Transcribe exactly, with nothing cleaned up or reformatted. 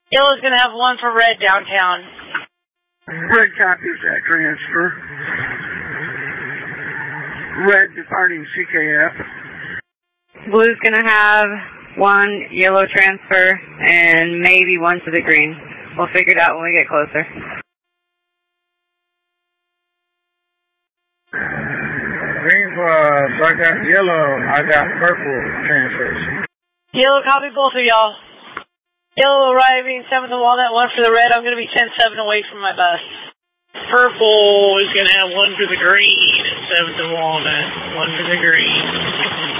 Yellow's going to have one for red downtown. Red copies that transfer. Red departing C K F. Blue's going to have one yellow transfer and maybe one to the green. We'll figure it out when we get closer. Green for uh, I got yellow, I got purple transfers. Yellow, copy both of y'all. Yellow arriving, seventh and Walnut, one for the red. I'm going to be ten seven away from my bus. Purple is going to have one for the green, seventh and Walnut, one for the green.